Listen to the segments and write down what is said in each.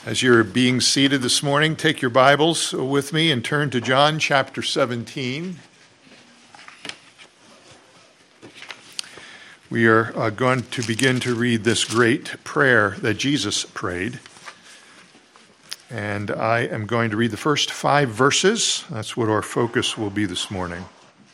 As you're being seated this morning, take your Bibles with me and turn to John chapter 17. We are going to begin to read this great prayer that Jesus prayed. And I am going to read the first 5 verses. That's what our focus will be this morning.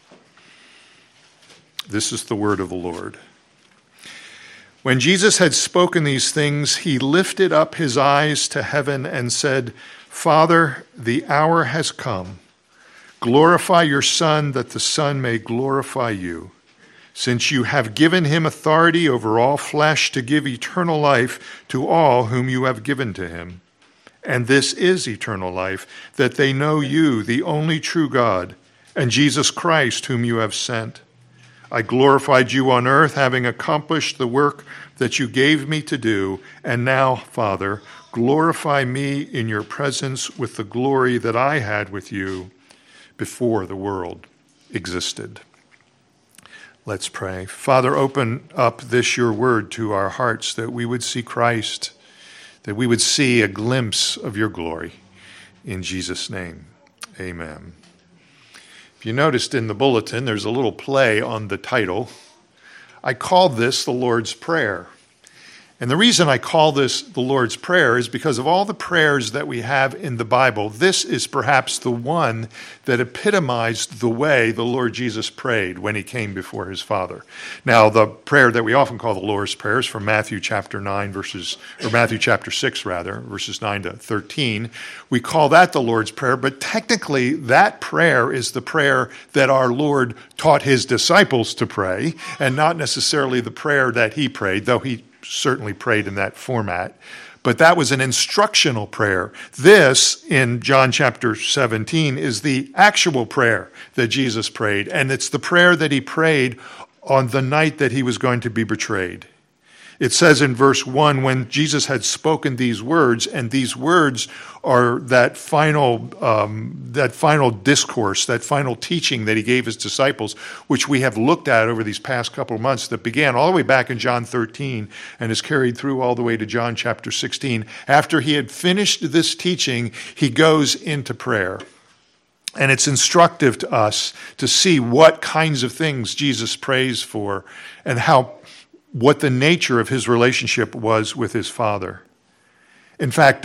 This is the word of the Lord. When Jesus had spoken these things, he lifted up his eyes to heaven and said, Father, the hour has come. Glorify your Son, that the Son may glorify you, since you have given him authority over all flesh to give eternal life to all whom you have given to him. And this is eternal life, that they know you, the only true God, and Jesus Christ, whom you have sent. I glorified you on earth, having accomplished the work that you gave me to do. And now, Father, glorify me in your presence with the glory that I had with you before the world existed. Let's pray. Father, open up this your word to our hearts, that we would see Christ, that we would see a glimpse of your glory. In Jesus' name, amen. If you noticed in the bulletin, there's a little play on the title. I called this the Lord's Prayer. And the reason I call this the Lord's Prayer is because of all the prayers that we have in the Bible, this is perhaps the one that epitomized the way the Lord Jesus prayed when he came before his Father. Now, the prayer that we often call the Lord's Prayer is from Matthew chapter 6, verses 9 to 13. We call that the Lord's Prayer, but technically that prayer is the prayer that our Lord taught his disciples to pray, and not necessarily the prayer that he prayed, though he certainly prayed in that format. But that was an instructional prayer. This, in John chapter 17, is the actual prayer that Jesus prayed. And it's the prayer that he prayed on the night that he was going to be betrayed. It says in verse 1, when Jesus had spoken these words, and these words are that final discourse, that final teaching that he gave his disciples, which we have looked at over these past couple of months, that began all the way back in John 13 and is carried through all the way to John chapter 16. After he had finished this teaching, he goes into prayer. And it's instructive to us to see what kinds of things Jesus prays for and what the nature of his relationship was with his Father. In fact,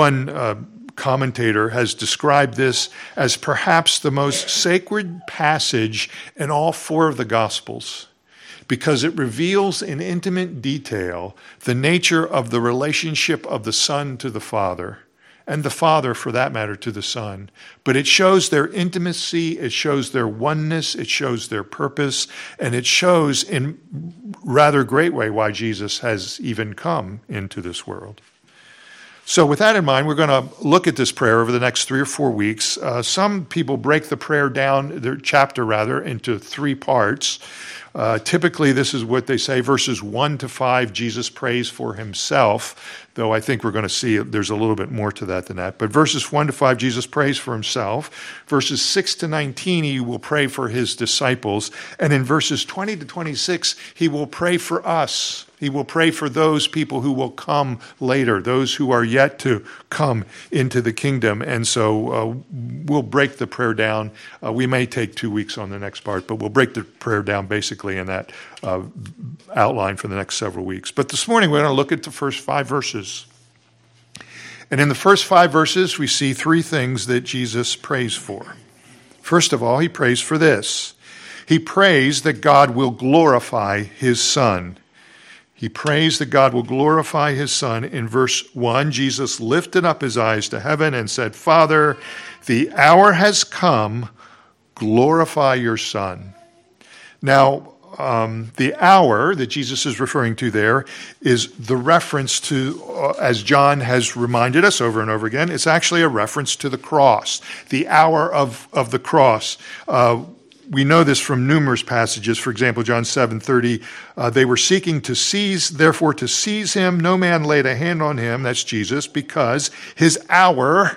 one commentator has described this as perhaps the most sacred passage in all 4 of the Gospels, because it reveals in intimate detail the nature of the relationship of the Son to the Father, and the Father, for that matter, to the Son. But it shows their intimacy, it shows their oneness, it shows their purpose, and it shows in rather great way why Jesus has even come into this world. So with that in mind, we're going to look at this prayer over the next 3 or 4 weeks. Some people break the prayer down, their chapter rather, into 3 parts. Typically, this is what they say. Verses 1 to 5, Jesus prays for himself, though I think we're going to see there's a little bit more to that than that. But verses 1 to 5, Jesus prays for himself. Verses 6 to 19, he will pray for his disciples. And in verses 20 to 26, he will pray for us. He will pray for those people who will come later, those who are yet to come into the kingdom. And so we'll break the prayer down. We may take 2 weeks on the next part, but we'll break the prayer down basically in that outline for the next several weeks. But this morning we're going to look at the first 5 verses. And in the first 5 verses, we see 3 things that Jesus prays for. First of all, he prays for this. He prays that God will glorify his Son. He prays that God will glorify his Son. In verse 1, Jesus lifted up his eyes to heaven and said, Father, the hour has come, glorify your Son. Now, the hour that Jesus is referring to there is the reference to, as John has reminded us over and over again, it's actually a reference to the cross, the hour of the cross. We know this from numerous passages. For example, John 7:30, they were seeking to seize him. No man laid a hand on him, that's Jesus, because his hour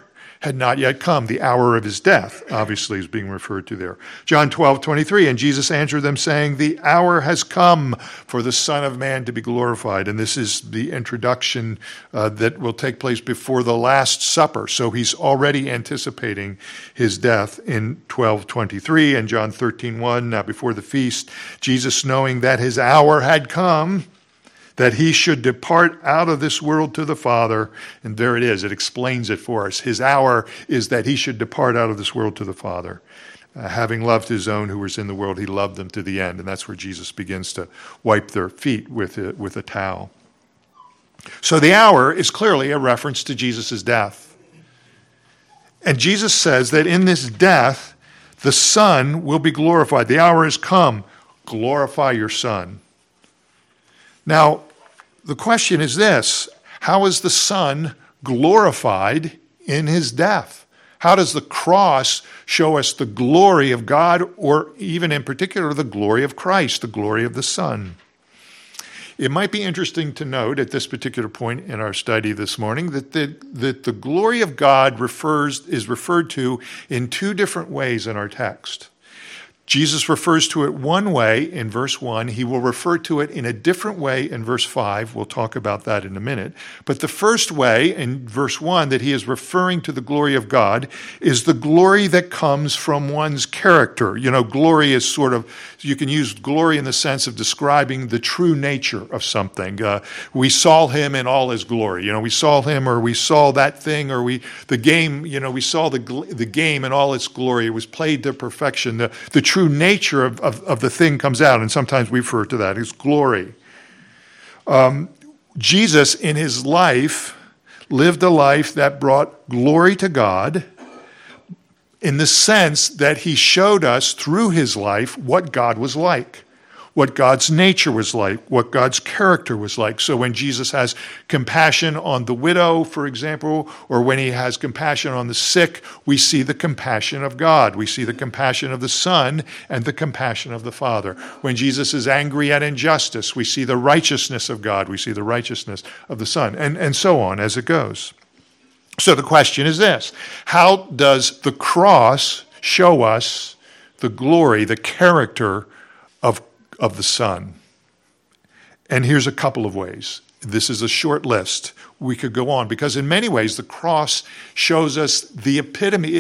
had not yet come. The hour of his death, obviously, is being referred to there. John 12:23, and Jesus answered them, saying, the hour has come for the Son of Man to be glorified. And this is the introduction that will take place before the Last Supper. So he's already anticipating his death in 12:23. And John 13:1, now before the feast, Jesus, knowing that his hour had come, that he should depart out of this world to the Father. And there it is. It explains it for us. His hour is that he should depart out of this world to the Father. Having loved his own who was in the world, he loved them to the end. And that's where Jesus begins to wipe their feet with a towel. So the hour is clearly a reference to Jesus' death. And Jesus says that in this death, the Son will be glorified. The hour has come. Glorify your Son. Now, the question is this: how is the Son glorified in his death? How does the cross show us the glory of God, or even in particular the glory of Christ, the glory of the Son? It might be interesting to note at this particular point in our study this morning that the glory of God is referred to in two different ways in our text. Jesus refers to it one way in verse 1. He will refer to it in a different way in verse 5. We'll talk about that in a minute. But the first way in verse 1 that he is referring to the glory of God is the glory that comes from one's character. You know, glory is sort of, you can use glory in the sense of describing the true nature of something. We saw him in all his glory. You know, we saw him, or we saw that thing, or we saw the game in all its glory. It was played to perfection. The true nature of the thing comes out, and sometimes we refer to that as glory. Jesus, in his life, lived a life that brought glory to God in the sense that he showed us through his life what God was like, what God's nature was like, what God's character was like. So when Jesus has compassion on the widow, for example, or when he has compassion on the sick, we see the compassion of God. We see the compassion of the Son and the compassion of the Father. When Jesus is angry at injustice, we see the righteousness of God. We see the righteousness of the Son, and so on as it goes. So the question is this: how does the cross show us the glory, the character of the Son? And here's a couple of ways. This is a short list. We could go on, because in many ways the cross shows us the epitome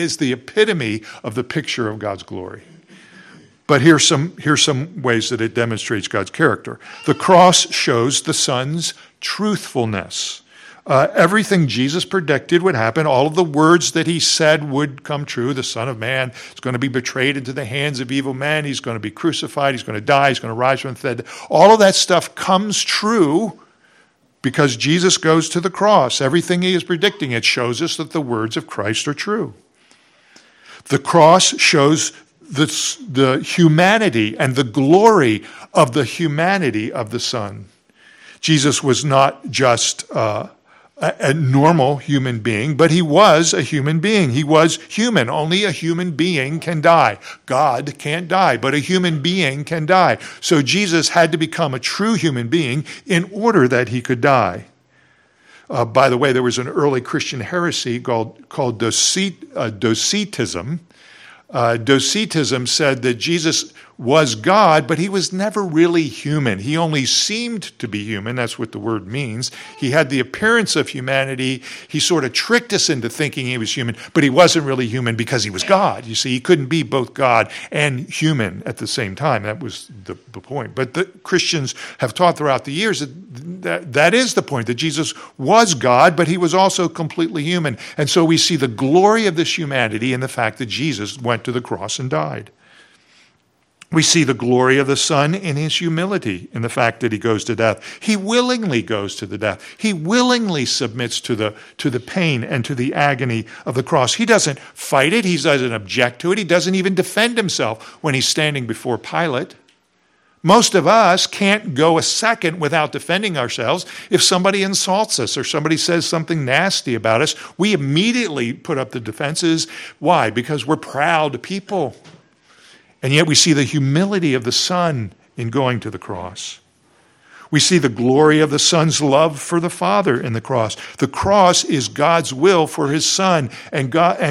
of the picture of God's glory. But here's some ways that it demonstrates God's character. The cross shows the Son's truthfulness. Everything Jesus predicted would happen. All of the words that he said would come true. The Son of Man is going to be betrayed into the hands of evil men. He's going to be crucified. He's going to die. He's going to rise from the dead. All of that stuff comes true because Jesus goes to the cross. Everything he is predicting, it shows us that the words of Christ are true. The cross shows the humanity and the glory of the humanity of the Son. Jesus was not just a normal human being, but he was a human being. He was human. Only a human being can die. God can't die, but a human being can die. So Jesus had to become a true human being in order that he could die. By the way, there was an early Christian heresy called Docetism. Docetism said that Jesus was God, but he was never really human. He only seemed to be human. That's what the word means. He had the appearance of humanity. He sort of tricked us into thinking he was human, but he wasn't really human because he was God. You see, he couldn't be both God and human at the same time. That was the point. But the Christians have taught throughout the years that is the point, that Jesus was God, but he was also completely human. And so we see the glory of this humanity in the fact that Jesus went to the cross and died. We see the glory of the Son in his humility, in the fact that he goes to death. He willingly goes to the death. He willingly submits to the pain and to the agony of the cross. He doesn't fight it. He doesn't object to it. He doesn't even defend himself when he's standing before Pilate. Most of us can't go a second without defending ourselves. If somebody insults us or somebody says something nasty about us, we immediately put up the defenses. Why? Because we're proud people. And yet we see the humility of the Son in going to the cross. We see the glory of the Son's love for the Father in the cross. The cross is God's will for his Son, and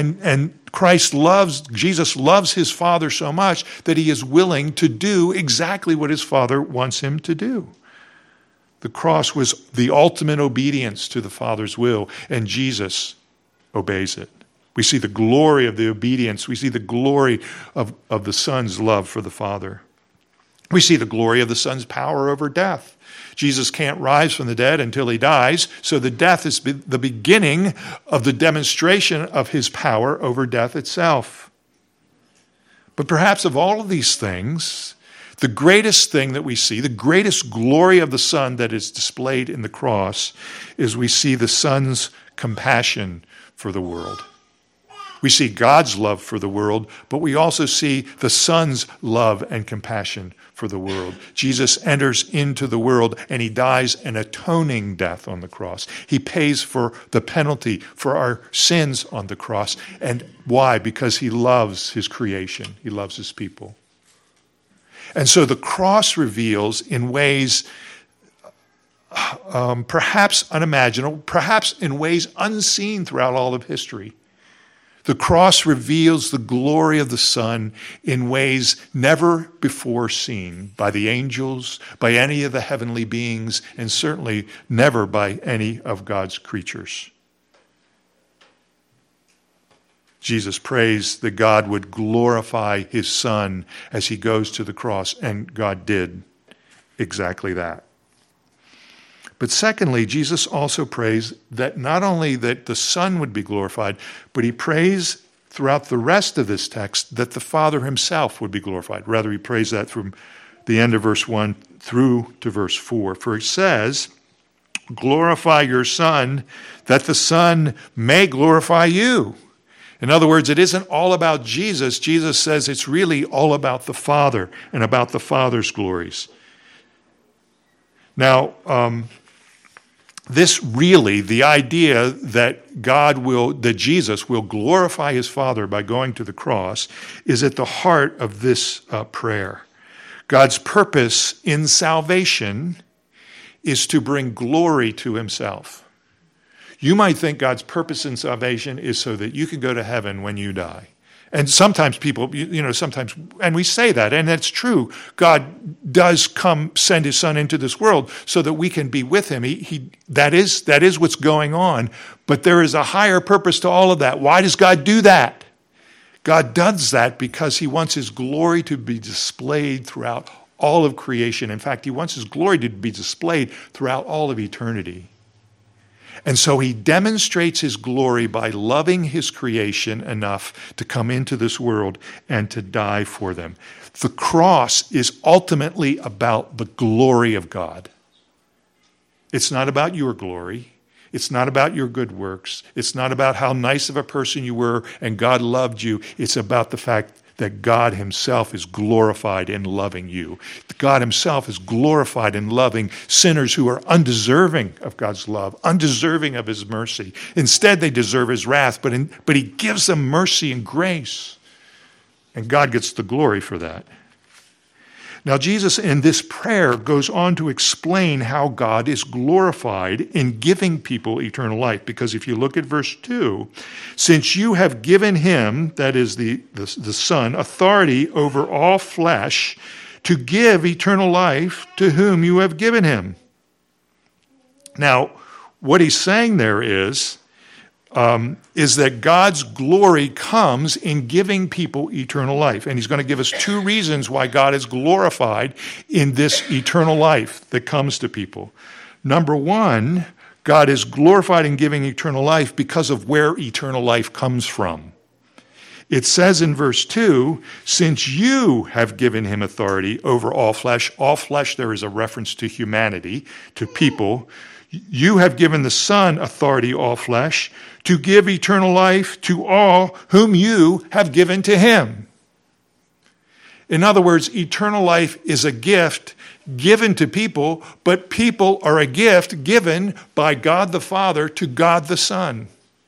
Jesus loves his Father so much that he is willing to do exactly what his Father wants him to do. The cross was the ultimate obedience to the Father's will, and Jesus obeys it. We see the glory of the obedience. We see the glory of the Son's love for the Father. We see the glory of the Son's power over death. Jesus can't rise from the dead until he dies, so the death is the beginning of the demonstration of his power over death itself. But perhaps of all of these things, the greatest thing that we see, the greatest glory of the Son that is displayed in the cross, is we see the Son's compassion for the world. We see God's love for the world, but we also see the Son's love and compassion for the world. Jesus enters into the world and he dies an atoning death on the cross. He pays for the penalty for our sins on the cross. And why? Because he loves his creation. He loves his people. And so the cross reveals in ways perhaps unimaginable, perhaps in ways unseen throughout all of history. The cross reveals the glory of the Son in ways never before seen by the angels, by any of the heavenly beings, and certainly never by any of God's creatures. Jesus prays that God would glorify his Son as he goes to the cross, and God did exactly that. But secondly, Jesus also prays that not only that the Son would be glorified, but he prays throughout the rest of this text that the Father himself would be glorified. Rather, he prays that from the end of verse 1 through to verse 4. For he says, glorify your Son, that the Son may glorify you. In other words, it isn't all about Jesus. Jesus says it's really all about the Father and about the Father's glories. Now, this really, the idea that Jesus will glorify his Father by going to the cross is at the heart of this prayer. God's purpose in salvation is to bring glory to himself. You might think God's purpose in salvation is so that you can go to heaven when you die. And sometimes people, sometimes, and we say that, and that's true. God does send his Son into this world so that we can be with him. That is what's going on. But there is a higher purpose to all of that. Why does God do that? God does that because he wants his glory to be displayed throughout all of creation. In fact, he wants his glory to be displayed throughout all of eternity. And so he demonstrates his glory by loving his creation enough to come into this world and to die for them. The cross is ultimately about the glory of God. It's not about your glory. It's not about your good works. It's not about how nice of a person you were and God loved you. It's about the fact that God himself is glorified in loving you. God himself is glorified in loving sinners who are undeserving of God's love, undeserving of his mercy. Instead, they deserve his wrath, but he gives them mercy and grace. And God gets the glory for that. Now, Jesus in this prayer goes on to explain how God is glorified in giving people eternal life. Because if you look at verse 2, since you have given him, that is the Son, authority over all flesh to give eternal life to whom you have given him. Now, what he's saying there is that God's glory comes in giving people eternal life. And he's going to give us two reasons why God is glorified in this eternal life that comes to people. Number one, God is glorified in giving eternal life because of where eternal life comes from. It says in verse 2, since you have given him authority over all flesh there is a reference to humanity, to people. You have given the Son authority, all flesh, to give eternal life to all whom you have given to him. In other words, eternal life is a gift given to people, but people are a gift given by God the Father to God the Son.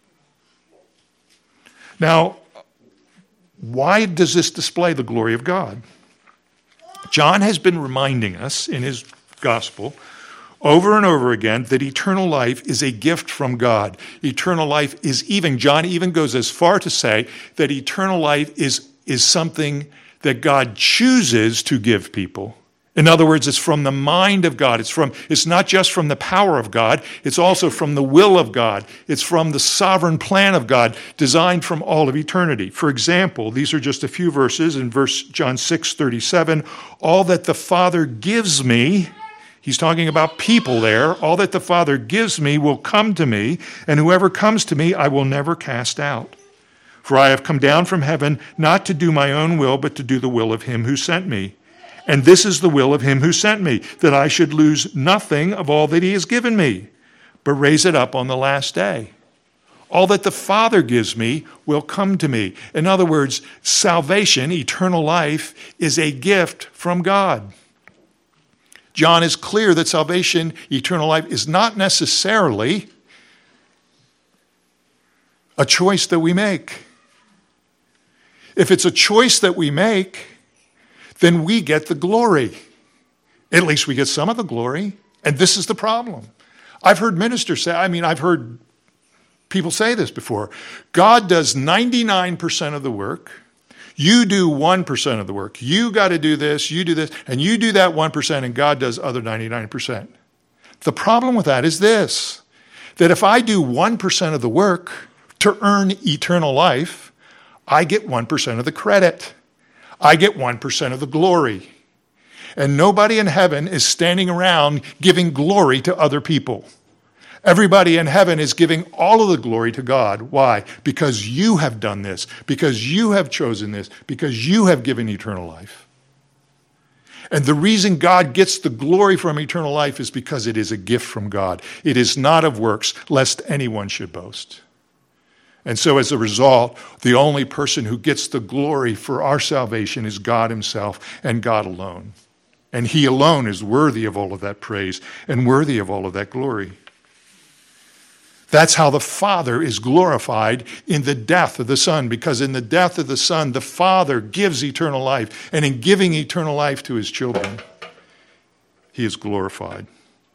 Now, why does this display the glory of God? John has been reminding us in his gospel over and over again that eternal life is a gift from God. Eternal life is John even goes as far to say that eternal life is something that God chooses to give people. In other words, it's from the mind of God. It's not just from the power of God, it's also from the will of God. It's from the sovereign plan of God, designed from all of eternity. For example, these are just a few verses in John 6:37. All that the Father gives me, he's talking about people there, all that the Father gives me will come to me, and whoever comes to me I will never cast out. For I have come down from heaven not to do my own will, but to do the will of him who sent me. And this is the will of him who sent me, that I should lose nothing of all that he has given me, but raise it up on the last day. All that the Father gives me will come to me. In other words, salvation, eternal life, is a gift from God. John is clear that salvation, eternal life, is not necessarily a choice that we make. If it's a choice that we make, then we get the glory. At least we get some of the glory. And this is the problem. I've heard ministers say, I've heard people say this before. God does 99% of the work. You do 1% of the work. You got to do this, and you do that 1%, and God does other 99%. The problem with that is this, that if I do 1% of the work to earn eternal life, I get 1% of the credit. I get 1% of the glory. And nobody in heaven is standing around giving glory to other people. Everybody in heaven is giving all of the glory to God. Why? Because you have done this, because you have chosen this, because you have given eternal life. And the reason God gets the glory from eternal life is because it is a gift from God. It is not of works, lest anyone should boast. And so as a result, the only person who gets the glory for our salvation is God himself and God alone. And he alone is worthy of all of that praise and worthy of all of that glory. That's how the Father is glorified in the death of the Son, because in the death of the Son, the Father gives eternal life. And in giving eternal life to his children, he is glorified.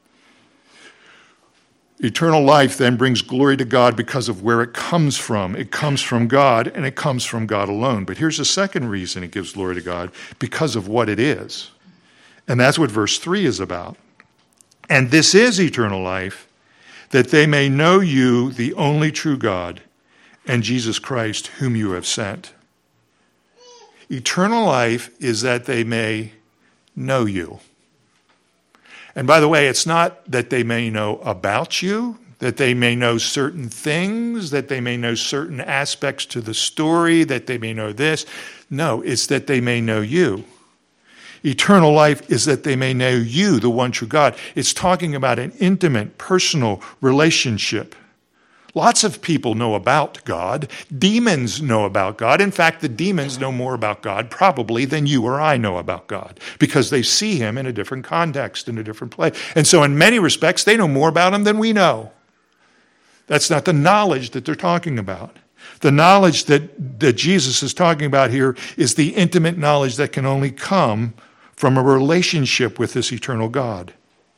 Eternal life then brings glory to God because of where it comes from. It comes from God, and it comes from God alone. But here's the second reason it gives glory to God, because of what it is. And that's what verse 3 is about. And this is eternal life, that they may know you, the only true God, and Jesus Christ, whom you have sent. Eternal life is that they may know you. And by the way, it's not that they may know about you, that they may know certain things, that they may know certain aspects to the story, that they may know this. No, it's that they may know you. Eternal life is that they may know you, the one true God. It's talking about an intimate, personal relationship. Lots of people know about God. Demons know about God. In fact, the demons know more about God probably than you or I know about God, because they see him in a different context, in a different place. And so in many respects, they know more about him than we know. That's not the knowledge that they're talking about. The knowledge that Jesus is talking about here is the intimate knowledge that can only come from a relationship with this eternal God.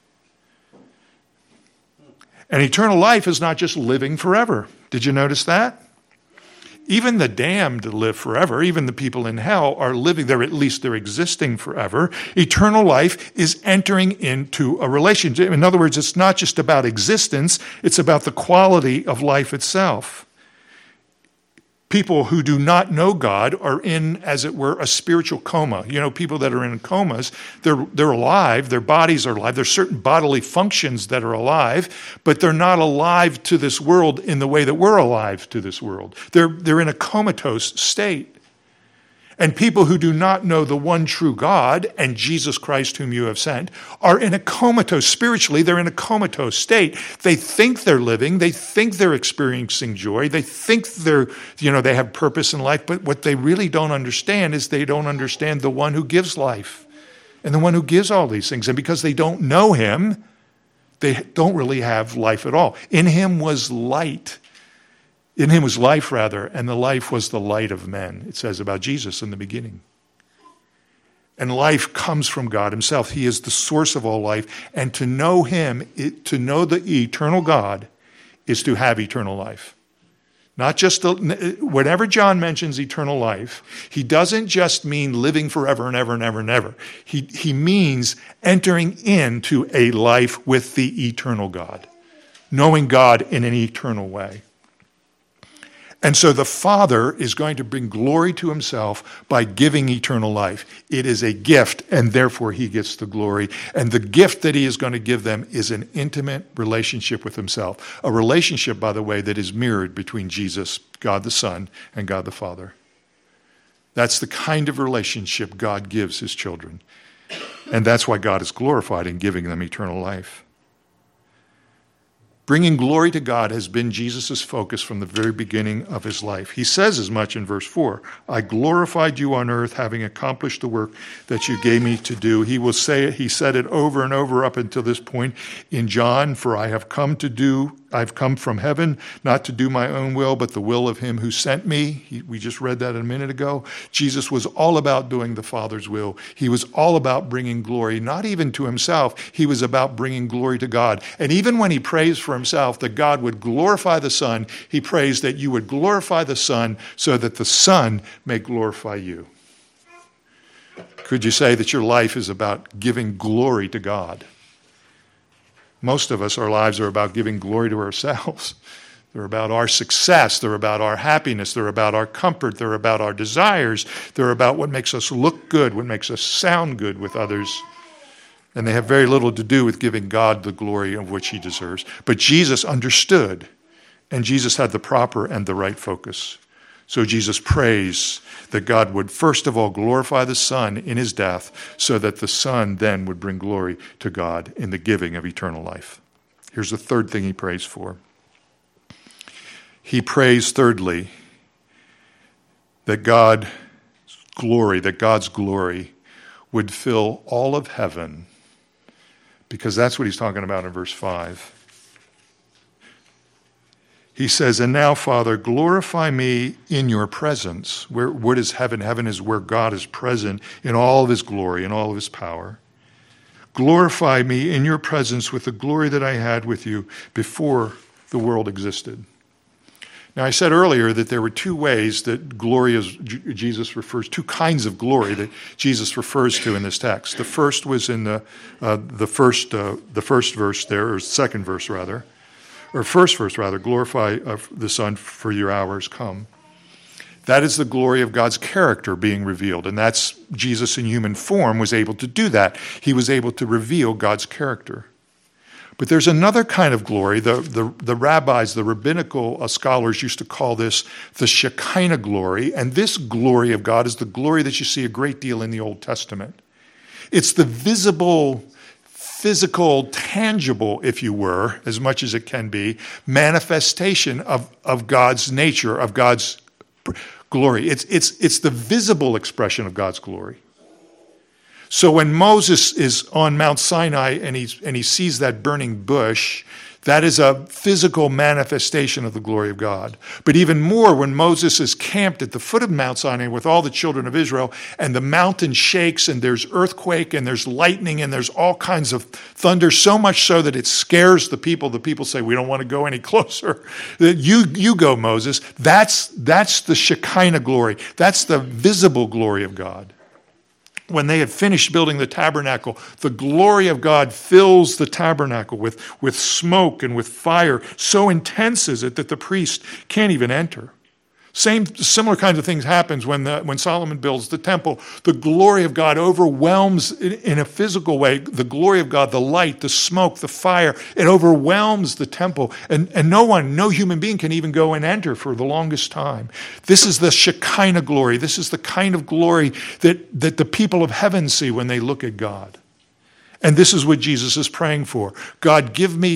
And eternal life is not just living forever. Did you notice that? Even the damned live forever. Even the people in hell are living there, at least they're existing forever. Eternal life is entering into a relationship. In other words, it's not just about existence, it's about the quality of life itself. People who do not know God are in, as it were, a spiritual coma. You know, people that are in comas, they're alive, their bodies are alive, there's certain bodily functions that are alive, but they're not alive to this world in the way that we're alive to this world. They're in a comatose state. And people who do not know the one true God and Jesus Christ whom you have sent are in a comatose, spiritually, they're in a comatose state. They think they're living, they think they're experiencing joy, they think they have purpose in life, but what they really don't understand is they don't understand the one who gives life and the one who gives all these things. And because they don't know him, they don't really have life at all. In him was light. In him was life, rather, and the life was the light of men, it says about Jesus in the beginning. And life comes from God himself. He is the source of all life. And to know him, to know the eternal God, is to have eternal life. Not just, whenever John mentions eternal life, he doesn't just mean living forever and ever and ever and ever. He means entering into a life with the eternal God, knowing God in an eternal way. And so the Father is going to bring glory to himself by giving eternal life. It is a gift, and therefore he gets the glory. And the gift that he is going to give them is an intimate relationship with himself. A relationship, by the way, that is mirrored between Jesus, God the Son, and God the Father. That's the kind of relationship God gives his children. And that's why God is glorified in giving them eternal life. Bringing glory to God has been Jesus' focus from the very beginning of his life. He says as much in verse 4, I glorified you on earth, having accomplished the work that you gave me to do. He said it over and over up until this point in John, for I've come from heaven, not to do my own will, but the will of him who sent me. We just read that a minute ago. Jesus was all about doing the Father's will. He was all about bringing glory, not even to himself. He was about bringing glory to God. And even when he prays for himself that God would glorify the Son, he prays that you would glorify the Son so that the Son may glorify you. Could you say that your life is about giving glory to God? Most of us, our lives are about giving glory to ourselves. They're about our success. They're about our happiness. They're about our comfort. They're about our desires. They're about what makes us look good, what makes us sound good with others. And they have very little to do with giving God the glory of which he deserves. But Jesus understood, and Jesus had the proper and the right focus. So Jesus prays that God would first of all glorify the Son in his death so that the Son then would bring glory to God in the giving of eternal life. Here's the third thing he prays for. He prays, thirdly, that God's glory would fill all of heaven, because that's what he's talking about in verse 5. He says, and now, Father, glorify me in your presence. What is heaven? Heaven is where God is present in all of his glory and all of his power. Glorify me in your presence with the glory that I had with you before the world existed. Now, I said earlier that there were two ways that glory Jesus refers, two kinds of glory that Jesus refers to in this text. The first was in the first verse there, or second verse rather. Or first verse rather, glorify the Son for your hours come. That is the glory of God's character being revealed. And that's Jesus in human form was able to do that. He was able to reveal God's character. But there's another kind of glory. The rabbis, the rabbinical scholars used to call this the Shekinah glory. And this glory of God is the glory that you see a great deal in the Old Testament. It's the visible, physical, tangible, if you were, as much as it can be, manifestation of God's nature, of God's glory. It's the visible expression of God's glory. So when Moses is on Mount Sinai and he sees that burning bush, that is a physical manifestation of the glory of God. But even more, when Moses is camped at the foot of Mount Sinai with all the children of Israel, and the mountain shakes, and there's earthquake, and there's lightning, and there's all kinds of thunder, so much so that it scares the people. The people say, we don't want to go any closer. You go, Moses. That's the Shekinah glory. That's the visible glory of God. When they had finished building the tabernacle, the glory of God fills the tabernacle with smoke and with fire. So intense is it that the priest can't even enter. Similar kinds of things happens when Solomon builds the temple. The glory of God overwhelms in a physical way. The glory of God, the light, the smoke, the fire, it overwhelms the temple. And no human being can even go and enter for the longest time. This is the Shekinah glory. This is the kind of glory that the people of heaven see when they look at God. And this is what Jesus is praying for. God,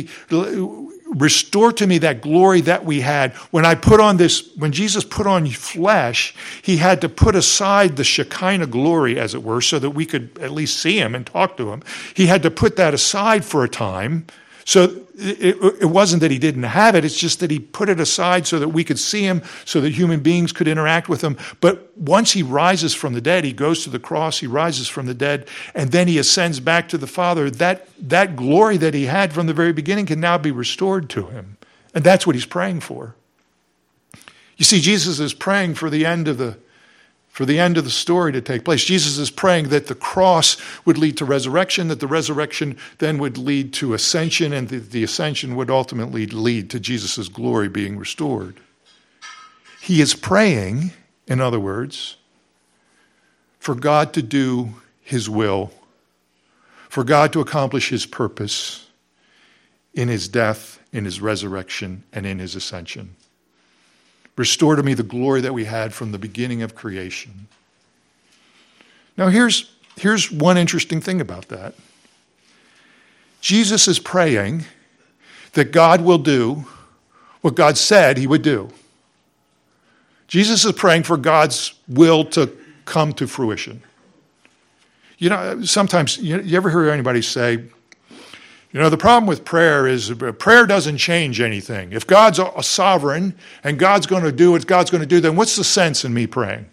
restore to me that glory that we had. When Jesus put on flesh, he had to put aside the Shekinah glory, as it were, so that we could at least see him and talk to him. He had to put that aside for a time So it wasn't that he didn't have it. It's just that he put it aside so that we could see him, so that human beings could interact with him. But once he rises from the dead, he goes to the cross, he rises from the dead, and then he ascends back to the Father. That glory that he had from the very beginning can now be restored to him. And that's what he's praying for. You see, Jesus is praying for the end of the story to take place. Jesus is praying that the cross would lead to resurrection, that the resurrection then would lead to ascension, and that the ascension would ultimately lead to Jesus' glory being restored. He is praying, in other words, for God to do his will, for God to accomplish his purpose in his death, in his resurrection, and in his ascension. Restore to me the glory that we had from the beginning of creation. Now here's one interesting thing about that. Jesus is praying that God will do what God said he would do. Jesus is praying for God's will to come to fruition. You know, sometimes, you ever hear anybody say, the problem with prayer is prayer doesn't change anything. If God's a sovereign and God's going to do what God's going to do, then what's the sense in me praying?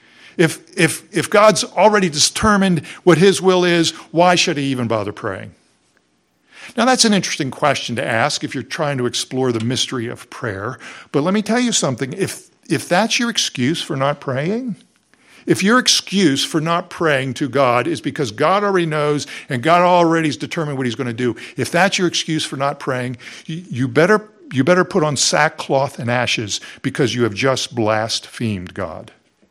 If God's already determined what his will is, why should he even bother praying? Now, that's an interesting question to ask if you're trying to explore the mystery of prayer. But let me tell you something. If that's your excuse for not praying, if your excuse for not praying to God is because God already knows and God already has determined what he's going to do, if that's your excuse for not praying, you better put on sackcloth and ashes, because you have just blasphemed God.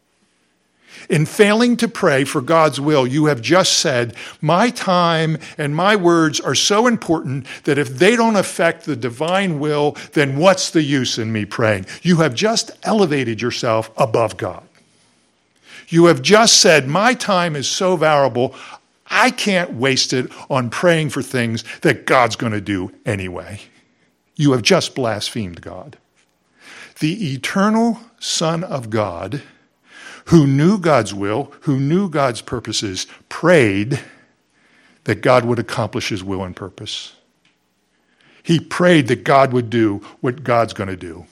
In failing to pray for God's will, you have just said, my time and my words are so important that if they don't affect the divine will, then what's the use in me praying? You have just elevated yourself above God. You have just said, my time is so valuable, I can't waste it on praying for things that God's going to do anyway. You have just blasphemed God. The eternal Son of God, who knew God's will, who knew God's purposes, prayed that God would accomplish his will and purpose. He prayed that God would do what God's going to do.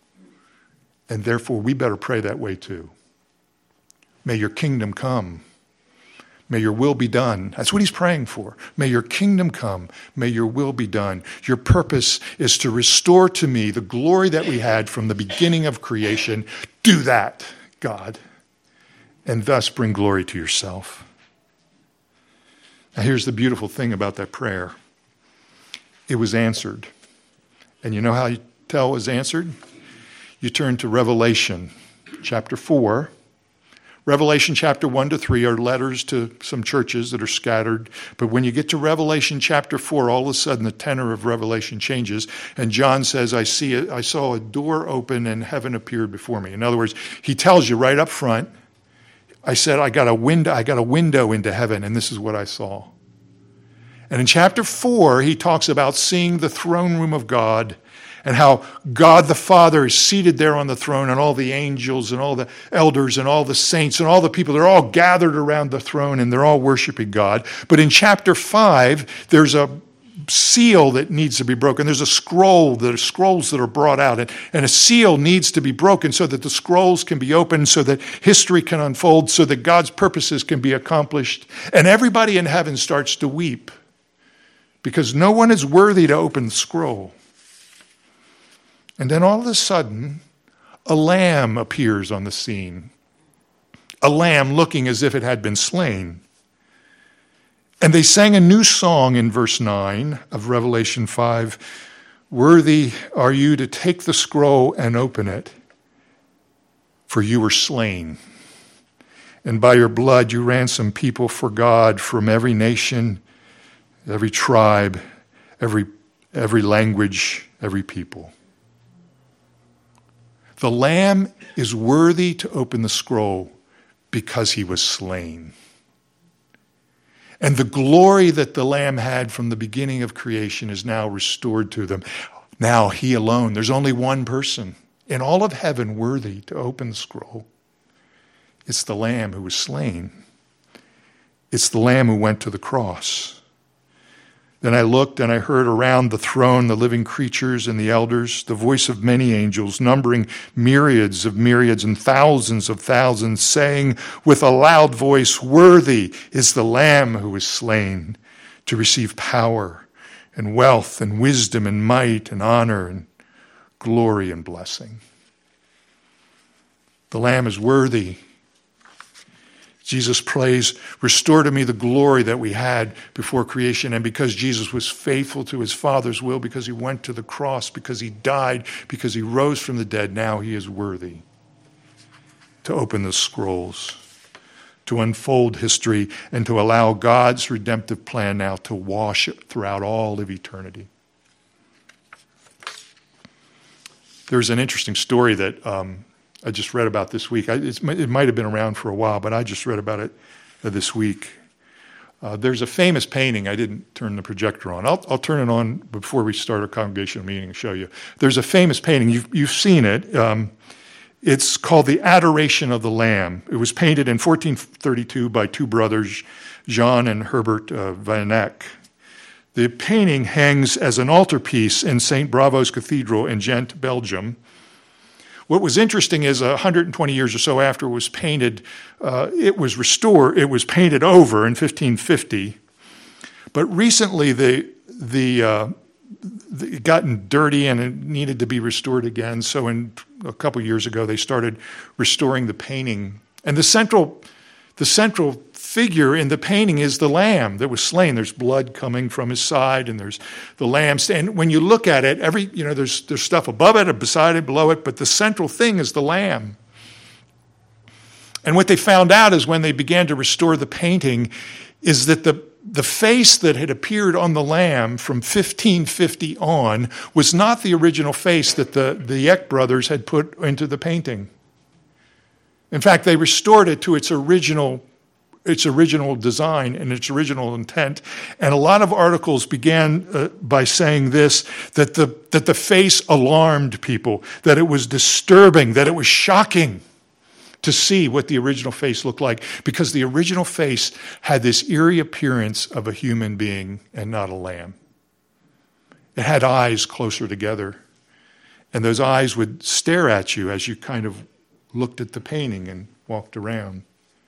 And therefore, we better pray that way too. May your kingdom come. May your will be done. That's what he's praying for. May your kingdom come. May your will be done. Your purpose is to restore to me the glory that we had from the beginning of creation. Do that, God, and thus bring glory to yourself. Now here's the beautiful thing about that prayer. It was answered. And you know how you tell it was answered? You turn to Revelation chapter 4. Revelation chapter 1 to 3 are letters to some churches that are scattered. But when you get to Revelation chapter 4, all of a sudden the tenor of Revelation changes. And John says, I saw a door open and heaven appeared before me. In other words, he tells you right up front, I got a window into heaven, and this is what I saw. And in chapter 4, he talks about seeing the throne room of God, and how God the Father is seated there on the throne, and all the angels and all the elders and all the saints and all the people, they're all gathered around the throne and they're all worshiping God. But in chapter 5, there's a seal that needs to be broken. There's scrolls that are brought out, and a seal needs to be broken so that the scrolls can be opened, so that history can unfold, so that God's purposes can be accomplished. And everybody in heaven starts to weep because no one is worthy to open the scroll. And then all of a sudden, a lamb appears on the scene. A lamb looking as if it had been slain. And they sang a new song in verse 9 of Revelation 5. Worthy are you to take the scroll and open it, for you were slain. And by your blood you ransomed people for God from every nation, every tribe, every language, every people. The Lamb is worthy to open the scroll because he was slain. And the glory that the Lamb had from the beginning of creation is now restored to them. Now he alone, there's only one person in all of heaven worthy to open the scroll. It's the Lamb who was slain. It's the Lamb who went to the cross. Then I looked and I heard around the throne the living creatures and the elders, the voice of many angels, numbering myriads of myriads and thousands of thousands, saying with a loud voice, "Worthy is the Lamb who was slain to receive power and wealth and wisdom and might and honor and glory and blessing." The Lamb is worthy. Jesus prays, "Restore to me the glory that we had before creation." And because Jesus was faithful to his Father's will, because he went to the cross, because he died, because he rose from the dead, now he is worthy to open the scrolls, to unfold history, and to allow God's redemptive plan now to wash it throughout all of eternity. There's an interesting story that I just read about this week. It might have been around for a while, but I just read about it this week. There's a famous painting. I didn't turn the projector on. I'll turn it on before we start our congregational meeting and show you. There's a famous painting. You've seen it. It's called The Adoration of the Lamb. It was painted in 1432 by two brothers, Jean and Herbert van Eyck. The painting hangs as an altarpiece in St. Bravo's Cathedral in Ghent, Belgium. What was interesting is 120 years or so after it was painted, it was restored. It was painted over in 1550. But recently, it gotten dirty and it needed to be restored again. So a couple years ago, they started restoring the painting. And the central figure in the painting is the lamb that was slain. There's blood coming from his side, and there's the lamb. And when you look at it, there's stuff above it, beside it, below it, but the central thing is the lamb. And what they found out is when they began to restore the painting is that the face that had appeared on the lamb from 1550 on was not the original face that the Eyck brothers had put into the painting. In fact, they restored it to its original design and its original intent. And a lot of articles began by saying this, that the face alarmed people, that it was disturbing, that it was shocking to see what the original face looked like, because the original face had this eerie appearance of a human being and not a lamb. It had eyes closer together, and those eyes would stare at you as you kind of looked at the painting and walked around.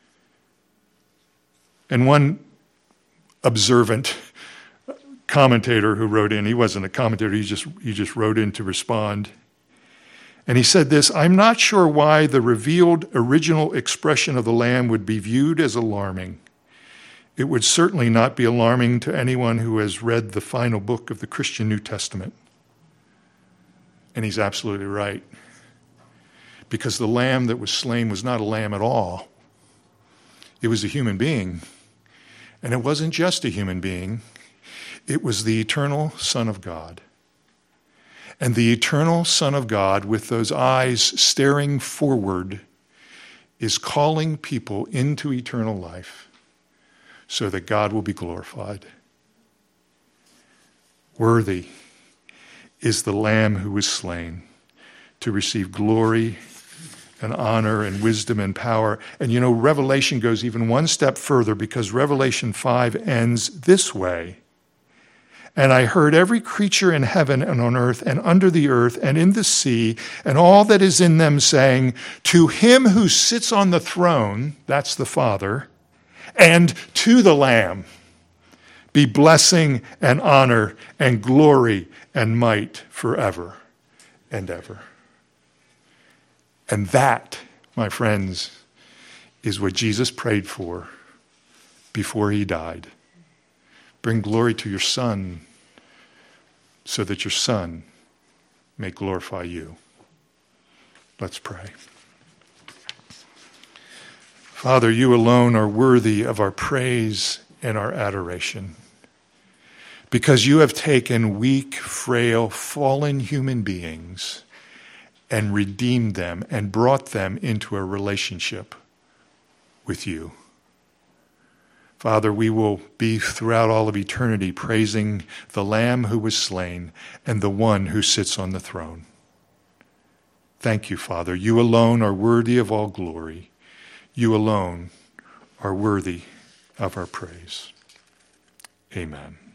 And one observant commentator who wrote in, he wasn't a commentator, he just wrote in to respond. And he said this, "I'm not sure why the revealed original expression of the lamb would be viewed as alarming. It would certainly not be alarming to anyone who has read the final book of the Christian New Testament." And he's absolutely right. Because the lamb that was slain was not a lamb at all. It was a human being. And it wasn't just a human being. It was the eternal Son of God. And the eternal Son of God, with those eyes staring forward, is calling people into eternal life so that God will be glorified. Worthy is the Lamb who was slain to receive glory and honor and wisdom and power. And Revelation goes even one step further, because Revelation 5 ends this way. "And I heard every creature in heaven and on earth and under the earth and in the sea and all that is in them saying, 'To him who sits on the throne,'" that's the Father, "'and to the Lamb be blessing and honor and glory and might forever and ever.'" And that, my friends, is what Jesus prayed for before he died. Bring glory to your Son so that your Son may glorify you. Let's pray. Father, you alone are worthy of our praise and our adoration, because you have taken weak, frail, fallen human beings and redeemed them and brought them into a relationship with you. Father, we will be throughout all of eternity praising the Lamb who was slain and the one who sits on the throne. Thank you, Father. You alone are worthy of all glory. You alone are worthy of our praise. Amen.